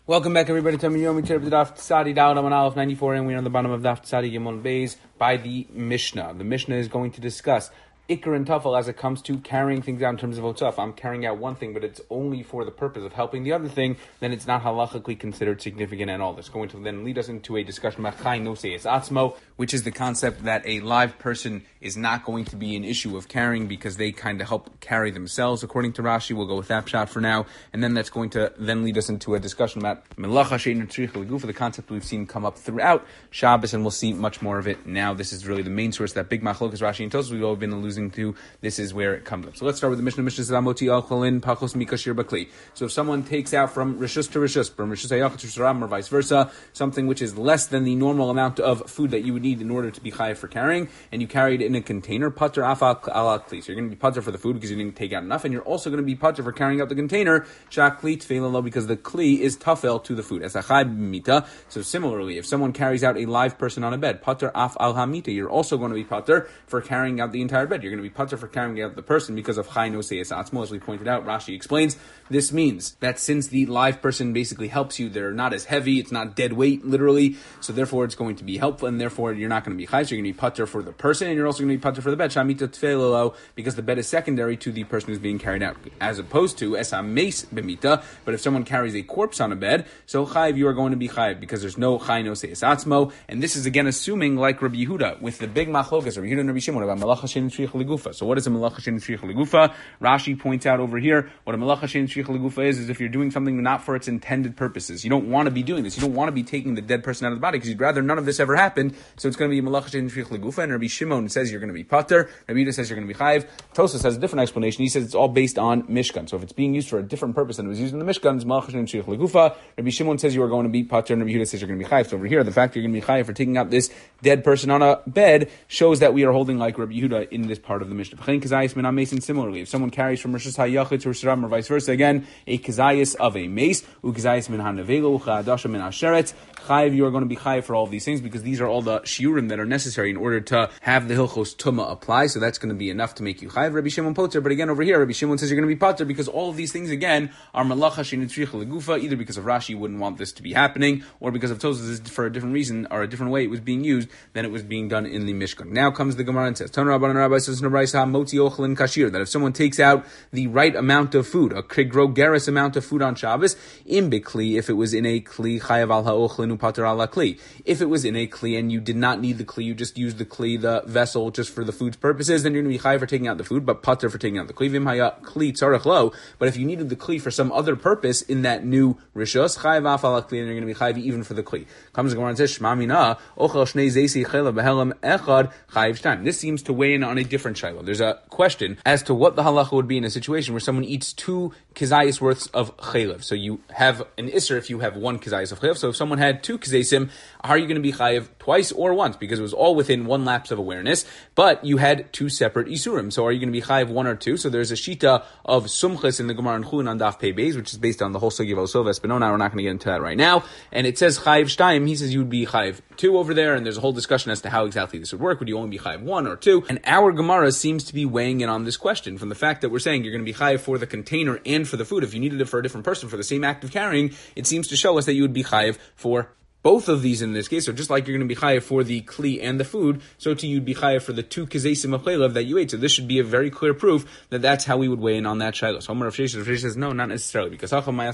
Welcome back, everybody, to Yomi Cherub Daf Tzadi Dal Aman Aleph 94, and we're on the bottom of Daf Tzadi Gimel Beis by the Mishnah. The Mishnah is going to discuss Iker and Tafel as it comes to carrying things out in terms of Otzaf. I'm carrying out one thing, but it's only for the purpose of helping the other thing, then it's not halachically considered significant at all. That's going to then lead us into a discussion about Chai Nosei Es Atzmo, which is the concept that a live person is not going to be an issue of carrying because they kind of help carry themselves, according to Rashi. We'll go with that shot for now, and then that's going to then lead us into a discussion about Melacha She'ein Tzricha L'Gufa, the concept we've seen come up throughout Shabbos, and we'll see much more of it now. This is really the main source, that big machlokas Rashi and Tosfos we've all been alluding to. This is where it comes up. So let's start with the Mishnah. Mishnah says, Amoti Alcholin Pachos Mikashir Bakli. So if someone takes out from Rishus to Rishus, from Rishus Hayach to Rishus or vice versa, something which is less than the normal amount of food that you would need in order to be chayav for carrying, and you carry it in a container, Pater Afal Ala Kli. So you're going to be Pater for the food because you didn't take out enough, and you're also going to be Pater for carrying out the container, Shakli Tfeilalo, because the Kli is Tafel to the food. As a Chai Mita. So similarly, if someone carries out a live person on a bed, Pater Af Al Hamita, you're also going to be Pater for carrying out the entire bed. You're going to be Pater for carrying out the person because of Chai Nosei Es Atzmo, as we pointed out. Rashi explains this means that since the live person basically helps you, they're not as heavy, it's not dead weight, literally, so therefore it's going to be helpful, and therefore you're not going to be Chai, so you're going to be Pater for the person, and you're also going to be Pater for the bed, Shamita Tfeilalo, because the bed is secondary to the person who's being carried out, as opposed to Esa Meis Bemita. But if someone carries a corpse on a bed, so Chai, you are going to be Chai, because there's no Chai Nosei Es Atzmo, and this is again assuming, like Rabbi Yehuda, with the big machlokas, Rabbi Yehuda and Rabbi Shimon, about Melacha She'ein Tzricha L'Gufa. So what is a Melacha She'ein Tzricha L'Gufa? Rashi points out over here, what a Melacha She'ein Tzricha L'Gufa is if you're doing something not for its intended purposes. You don't want to be doing this. You don't want to be taking the dead person out of the body because you'd rather none of this ever happened. So it's going to be a Melacha She'ein Tzricha L'Gufa, and Rabbi Shimon says you're going to be Pater, Rabbi Yehuda says you're going to be Chayiv. Tosfos has a different explanation. He says it's all based on Mishkan. So if it's being used for a different purpose than it was used in the Mishkan, it's Melacha She'ein Tzricha L'Gufa. Rabbi Shimon says you are going to be Pater, and Rabbi Yehuda says you're going to be Chayiv. So over here, the fact that you're going to be Chayiv for taking out this dead person on a bed shows that we are holding like Rabbi Yehuda in this part of the Mishnah. Similarly, if someone carries from Rishus Hayachid to Rishus Ram or vice versa, again, a kazayis of a mace, ukazayis min hanavelo, uchadasha min asheret, chayiv, you are going to be chayiv for all of these things because these are all the shiurim that are necessary in order to have the hilchos tuma apply, so that's going to be enough to make you chayiv. Rabbi Shimon poter, but again over here, Rabbi Shimon says you're going to be pater because all of these things again are malacha she'ein tzricha l'gufa, either because of Rashi wouldn't want this to be happening, or because of Tosfos for a different reason, or a different way it was being used than it was being done in the Mishkan. Now comes the Gemara and says, Tan Rabbanan Rabbi says motzi ochlin kashir, that if someone takes out the right amount of food, a grogeris amount of food on Shabbos, in bikli, if it was in a kli, chayav al ha'ochlin upater ala kli. If it was in a kli and you did not need the kli, you just used the kli, the vessel, just for the food's purposes, then you're going to be chayav for taking out the food, but pater for taking out the kli. Vim haya kli tzarech lo. But if you needed the kli for some other purpose in that new rishus, chayav af ala kli, and you're going to be chayav even for the kli. Comes the Gemara and says, Shma mina ochel shnei zeisi chela behelam echad chayav shtaim. This seems to weigh in on a different shiloh. There's a question as to what the halacha would be in a situation where someone eats two kizayis worths of chaylev. So you have an isser if you have one kizayis of chaylev. So if someone had two kizayisim, are you going to be chayiv twice or once? Because it was all within one lapse of awareness, but you had two separate isurim. So are you going to be chayiv one or two? So there's a shita of sumchas in the Gemara and Chulin on Daf Pei Beis, which is based on the whole sugi of Osov Espinona. We're not going to get into that right now. And it says chayiv shtaim. He says you would be chayiv two over there, and there's a whole discussion as to how exactly this would work. Would you only be chayiv one or two? And our Gemara seems to be weighing in on this question from the fact that we're saying you're going to be chayiv for the container and for the food. If you needed it for a different person for the same act of carrying, it seems to show us that you would be chayiv for both of these in this case. So just like you're going to be chayiv for the kli and the food, so too you'd be chayiv for the two kazesim of chaylev that you ate. So this should be a very clear proof that that's how we would weigh in on that shiloh. So Omer Rav Sheshes says no, not necessarily, because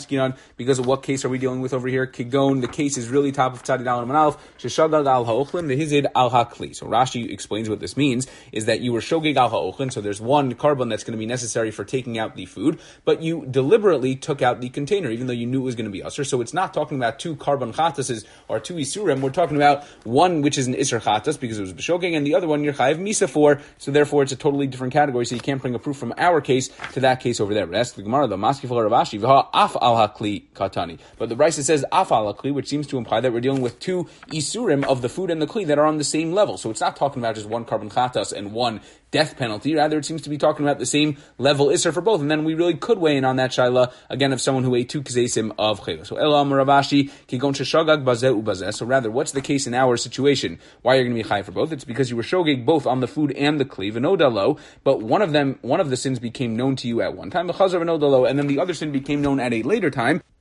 of what case are we dealing with over here? Kigon, the case is really top of tzadi dal manalf sheshagag al haochlin v'hizid al hakli. So Rashi explains what this means is that you were shogeg al haochlin. So there's one carbon that's going to be necessary for taking out the food, but you deliberately took out the container, even though you knew it was going to be usher. So it's not talking about two carbon chatases or two isurim. We're talking about one which is an isur chatas because it was b'shogeg, and the other one you're chayiv misa for. So therefore, it's a totally different category. So you can't bring a proof from our case to that case over there. But ask the Gemara, the maskif Ravashi v'ha af al hakli katani. But the Brisa says af al hakli, which seems to imply that we're dealing with two isurim of the food and the kli that are on the same level. So it's not talking about just one carbon chatas and one death penalty. Rather, it seems to be talking about the same level isser for both. And then we really could weigh in on that shaila again of someone who ate two kazesim of chayla. So Ela Ravashi kigon sheshagag bazeh ubazeh. So rather, what's the case in our situation? Why you're going to be high for both? It's because you were shogeg both on the food and the kli, v'nodalo, but one of the sins became known to you at one time, and then the other sin became known at a later time.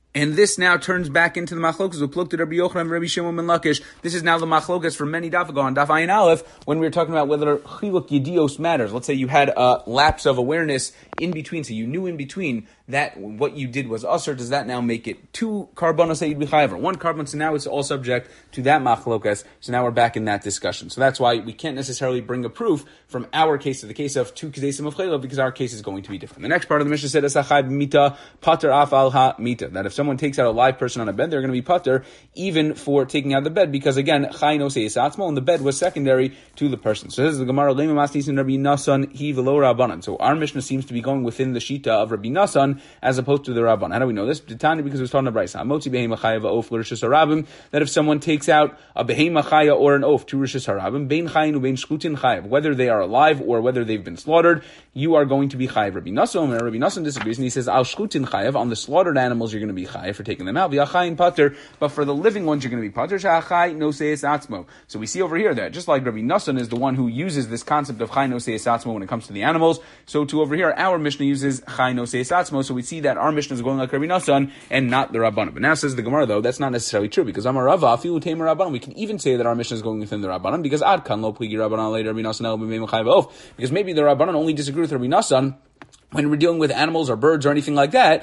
And this now turns back into the machlokas of Plukta Rabbi Yochanan and Rabbi Shimon ben Lakish. This is now the machlokas for many daf ago on Daf Ayin Aleph when we were talking about whether chiluk yedios matters. Let's say you had a lapse of awareness in between, so you knew in between that what you did was usher. Does that now make it two karbanos that you'd be chayav, or one carbon? So now it's all subject to that machlokas. So now we're back in that discussion. So that's why we can't necessarily bring a proof from our case to the case of two kezesim of chayla, because our case is going to be different. The next part of the Mishnah said asachai mita pater afal ha mita, that if someone takes out a live person on a bed, they're going to be pater even for taking out the bed, because again chay no seis atzmo, and the bed was secondary to the person. So this is the Gemara lema masnis in Rabbi Nasan he velo Rabbanan. So our Mishnah seems to be going within the shita of Rabbi Nasan as opposed to the Rabban. How do we know this? Tanya, because it was talking about Brisa. Motzi behema chaya va'of l'rishus harabim, that if someone takes out a behema chaya or an oaf to rishus harabim, bein chayin ubein shkutin chayav, whether they are alive or whether they've been slaughtered, you are going to be chayav. Rabbi Nasan disagrees, and he says al shkutin chayav, on the slaughtered animals you're going to be chayav for taking them out. V'achayin pater, but for the living ones you're going to be pater. Sha'achai no seis atzmo. So we see over here that just like Rabbi Nasan is the one who uses this concept of chay no seis atzmo when it comes to the animals, so to over here our Mishnah uses chay no seis atzmo. So we see that our Mishnah is going like Rabbi Nasan and not the Rabbanan. But now says the Gemara, though, that's not necessarily true, because Amar Rava afilu tamer Rabbanan, we can even say that our Mishnah is going within the Rabbanan, because ad kan lo pligi Rabbanan later Rabbi Nasan el b'mei mechayev of, because maybe the Rabbanan only disagree with Rabbi Nasan when we're dealing with animals or birds or anything like that,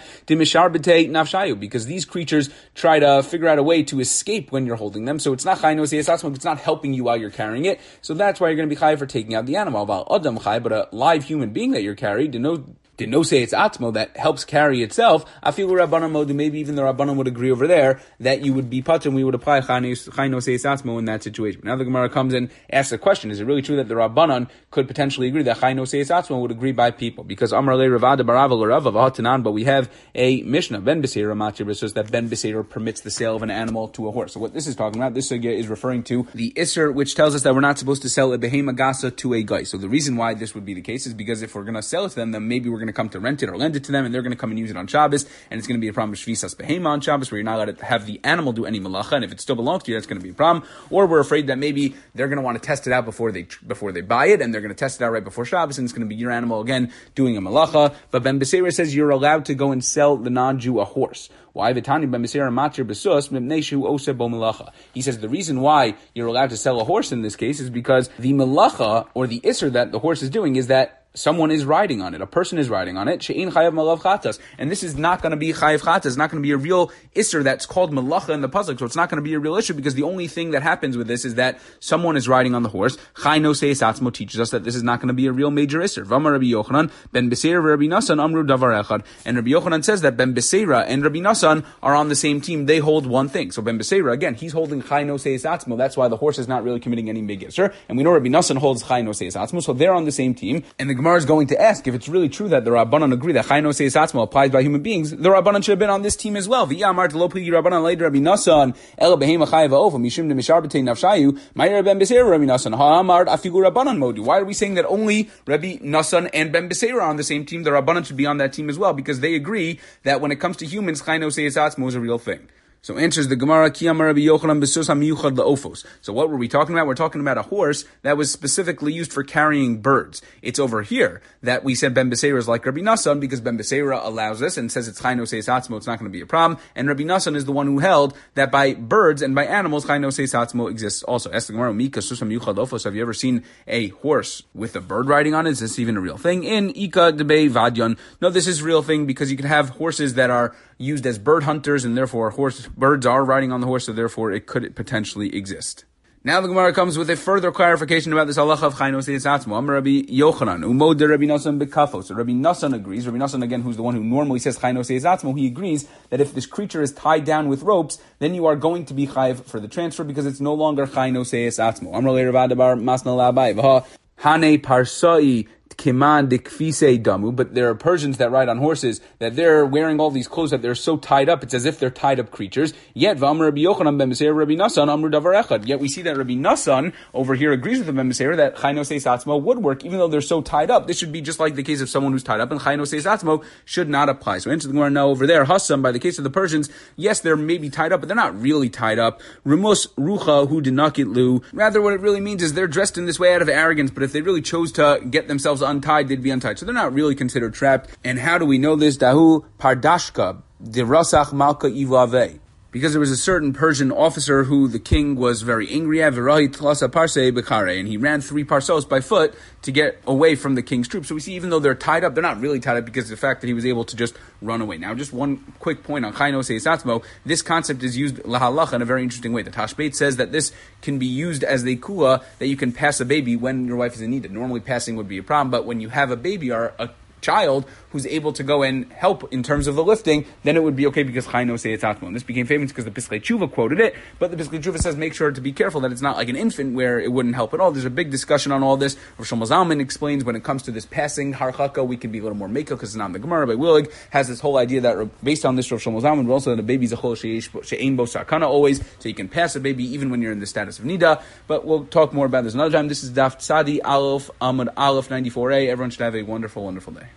because these creatures try to figure out a way to escape when you're holding them. So it's not chay no seis atzmo, it's not helping you while you're carrying it. So that's why you're going to be chay for taking out the animal. But a live human being that you're carrying, did no say it's atmo that helps carry itself. I feel Rabbanan mode, maybe even the Rabbanan would agree over there that you would be pater, and we would apply chay no say it's atmo in that situation. Now the Gemara comes and asks a question: is it really true that the Rabbanan could potentially agree that chay no say it's atmo would agree by people? Because Amar le Ravada Barav l'Rava v'Hatanan, but we have a Mishnah Ben Beseira Matir says that Ben Beseira permits the sale of an animal to a horse. So what this is talking about, this is referring to the Isser, which tells us that we're not supposed to sell a behema gasa to a guy. So the reason why this would be the case is because if we're going to sell it to them, then maybe we're going to come to rent it or lend it to them, and they're going to come and use it on Shabbos, and it's going to be a problem of shvisas behema on Shabbos, where you're not allowed to have the animal do any malacha, and if it still belongs to you, that's going to be a problem. Or we're afraid that maybe they're going to want to test it out before they buy it, and they're going to test it out right before Shabbos, and it's going to be your animal again doing a malacha. But Ben Beseira says you're allowed to go and sell the non-Jew a horse. Why? He says the reason why you're allowed to sell a horse in this case is because the malacha, or the isser that the horse is doing, is that someone is riding on it. A person is riding on it. She'in chayav malav chatas. And this is not going to be chayav chatas. It's not going to be a real isser that's called malacha in the pasuk. So it's not going to be a real issue, because the only thing that happens with this is that someone is riding on the horse. Chay no seis atzmo teaches us that this is not going to be a real major isser. V'amar Rabbi Yochanan ben Beseira v'Rabbi Nasan amru davar echad. And Rabbi Yochanan says that Ben Beseira and Rabbi Nasan are on the same team. They hold one thing. So Ben Beseira, again, he's holding chay no seis atzmo. That's why the horse is not really committing any big isser. And we know Rabbi Nasan holds chay no seis atzmo. So they're on the same team. And the Gemara is going to ask if it's really true that the Rabbanan agree that chay no seis atzmo applies by human beings. The Rabbanan should have been on this team as well. V'yamar lo pligi Rabbanan later Rabbi Nasan el behema chayav ha'of mishum demishar b'tei nafshayu ma'ir Ben Beseira Rabbi Nasan ha'amar afigu Rabbanan modu. Why are we saying that only Rabbi Nasan and Ben Beseira are on the same team? The Rabbanan should be on that team as well, because they agree that when it comes to humans, chay no seis atzmo is a real thing. So answers the Gemara, Ki Amar Rabbi Yochanan b'sus hamiyuchad la'ofos. So what were we talking about? We're talking about a horse that was specifically used for carrying birds. It's over here that we said Ben Beseira is like Rabbi Nasan, because Ben Beseira allows us and says it's chay no seis atzmo, it's not going to be a problem. And Rabbi Nasan is the one who held that by birds and by animals, chay no seis atzmo exists also. Ask the Gemara, Mika sus hamiyuchad la'ofos. Have you ever seen a horse with a bird riding on it? Is this even a real thing? In Ika debei vadyan. No, this is a real thing, because you can have horses that are used as bird hunters, and therefore birds are riding on the horse, so therefore it could potentially exist. Now the Gemara comes with a further clarification about this halacha of chay no seis atzmo. Amar Rabbi Yochanan umod Rabbi Nasan bekafo. So Rabbi Nasan agrees. Rabbi Nasan, again, who's the one who normally says chay no seis atzmo, he agrees that if this creature is tied down with ropes, then you are going to be chayav for the transfer, because it's no longer chay no seis atzmo. Amar le Rav Adabar masna labai v'ha hane parsai Kiman dikfise damu, but there are Persians that ride on horses that they're wearing all these clothes that they're so tied up, it's as if they're tied up creatures. Yet v'amar Rabbi Yochanan ben Beseira Rabbi Nasan amru davar echad. Yet we see that Rabbi Nasan over here agrees with the Ben Beseira that chay no seis atzmo would work, even though they're so tied up. This should be just like the case of someone who's tied up, and chay no seis atzmo should not apply. So answer the Gemara now over there. Hassam, by the case of the Persians, yes, they're maybe tied up, but they're not really tied up. Remus rucha hu dinakit lu. Rather, what it really means is they're dressed in this way out of arrogance, but if they really chose to get themselves untied, they'd be untied. So they're not really considered trapped. And how do we know this? Dahu pardashka the Rasach Malka Ivave. Because there was a certain Persian officer who the king was very angry at, and he ran 3 parsos by foot to get away from the king's troops. So we see, even though they're tied up, they're not really tied up because of the fact that he was able to just run away. Now, just one quick point on Chayno Seisatzmo. This concept is used lahalacha in a very interesting way. The Tashbeit says that this can be used as the kula, that you can pass a baby when your wife is in need. Normally passing would be a problem, but when you have a baby or a child who's able to go and help in terms of the lifting, then it would be okay because Chayno say it's atmo. And this became famous because the Piskei Tshuva quoted it, but the Piskei Tshuva says make sure to be careful that it's not like an infant where it wouldn't help at all. There's a big discussion on all this. Rav Shlomo Zalman explains when it comes to this passing harchaka, we can be a little more makel because it's not in the Gemara. But Willig has this whole idea that based on this Rav Shlomo Zalman, but also that a baby's a chol she'ein bo sakana always, so you can pass a baby even when you're in the status of nida. But we'll talk more about this another time. This is Daf Tzadi Aleph Amud Aleph 94a. Everyone should have a wonderful, wonderful day.